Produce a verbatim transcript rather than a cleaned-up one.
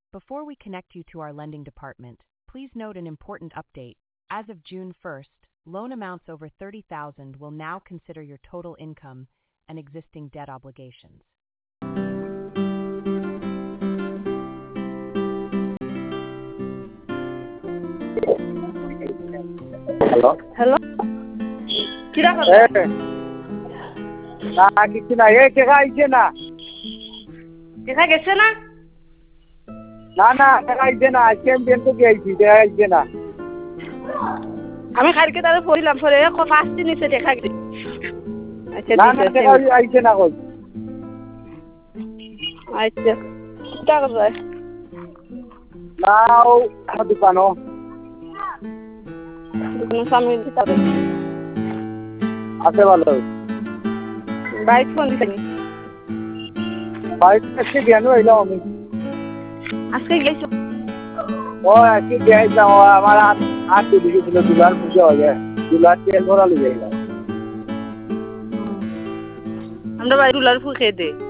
Before we connect you to our lending department, please note an important update. As of June first, loan amounts over thirty thousand will now consider your total income and existing debt obligations. Hello hello কিরা এ করবে না কিছু না এই টাকা আইছে না দেখা গেছে না না না টাকা আইছে না আজকে আমি ব্যাংক থেকে আইছি টাকা আইছে না আমি কালকে তারে পড়িলাম পরে পাঁচ দিন নিচে দেখা গেছে আচ্ছা না না টাকা আইছে না কই আচ্ছা কিটা করবে না ও আমার দোকানও দোকানের সামনে দিতে হবে আছে ভালো বাইক ফোন দিছেনি বাইক আজকে কেন এলাম আমি আজকে গেছো ও আজকে গেছিলাম আমার হাত হাত তুলে গেছিল দুলার পুজো হয়ে যায় দুলার তেল ভরা লিয়ে গেলাম আমরা বাইরে উলার ফু খেয়ে দে